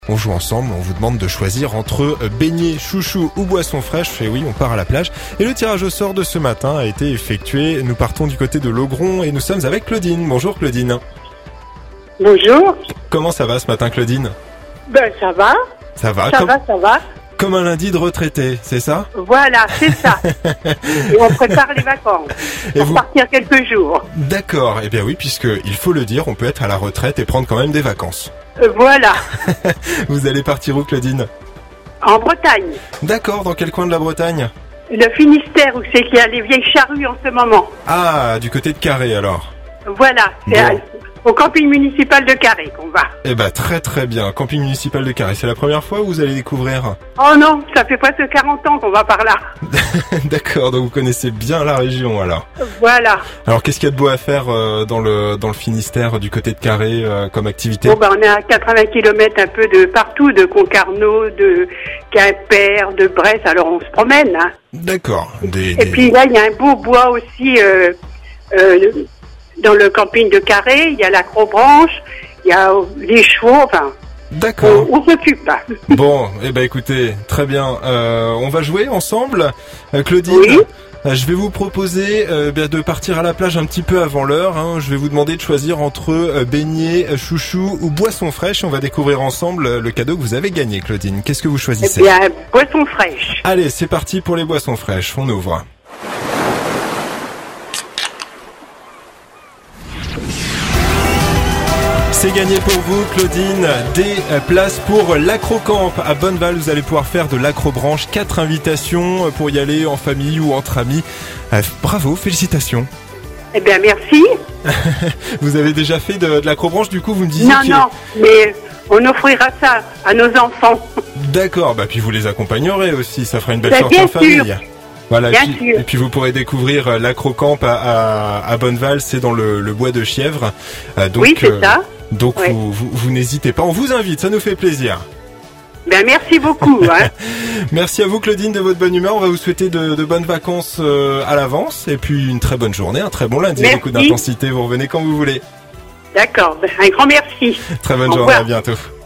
On joue ensemble, on vous demande de choisir entre beignets, chouchou ou boisson fraîche. Et oui, on part à la plage. Et le tirage au sort de ce matin a été effectué. Nous partons du côté de Logron et nous sommes avec Claudine. Bonjour Claudine. Bonjour. Comment ça va ce matin Claudine? Ben ça va. Ça va, Ça va. Comme un lundi de retraité, c'est ça? Voilà, c'est ça. Et on prépare les vacances pour partir quelques jours. D'accord, eh bien oui, puisque il faut le dire, on peut être à la retraite et prendre quand même des vacances. Voilà. Vous allez partir où Claudine? En Bretagne. D'accord, dans quel coin de la Bretagne? Le Finistère, où c'est qu'il y a les vieilles charrues en ce moment. Ah, du côté de Carré alors. Voilà, c'est au camping municipal de Carré qu'on va. Eh ben très très bien, camping municipal de Carré. C'est la première fois où vous allez découvrir? Oh non, ça fait presque 40 ans qu'on va par là. D'accord, donc vous connaissez bien la région alors. Voilà. Alors qu'est-ce qu'il y a de beau à faire dans le Finistère, du côté de Carré, comme activité? Bon, on est à 80 km un peu de partout, de Concarneau, de Quimper, de Brest, alors on se promène. Hein. D'accord. Et puis là, il y a un beau bois aussi dans le camping de Carré, il y a l'acrobranche, il y a les chevaux, enfin... D'accord. On s'occupe. Bon, eh ben écoutez, très bien. On va jouer ensemble, Claudine. Oui. Je vais vous proposer de partir à la plage un petit peu avant l'heure. Hein. Je vais vous demander de choisir entre beignets, chouchou ou boisson fraîche. On va découvrir ensemble le cadeau que vous avez gagné, Claudine. Qu'est-ce que vous choisissez? Eh bien, boisson fraîche. Allez, c'est parti pour les boissons fraîches. On ouvre. C'est gagné pour vous, Claudine, des places pour l'Acrocamp à Bonneval. Vous allez pouvoir faire de l'acrobranche. 4 invitations pour y aller en famille ou entre amis. Bravo, félicitations. Eh bien, merci. Vous avez déjà fait de l'acrobranche, du coup, vous me disiez Non, mais on offrira ça à nos enfants. D'accord, puis vous les accompagnerez aussi. Ça fera une belle sortie en famille. Sûr. Voilà, et puis vous pourrez découvrir l'Acrocamp à Bonneval, c'est dans le bois de Chièvre. Donc, oui, c'est ça. Donc ouais. vous n'hésitez pas, on vous invite, ça nous fait plaisir. Ben merci beaucoup. Hein. Merci à vous Claudine de votre bonne humeur, on va vous souhaiter de bonnes vacances à l'avance et puis une très bonne journée, un très bon lundi, beaucoup d'intensité, vous revenez quand vous voulez. D'accord, un grand merci. Très bonne journée, à bientôt.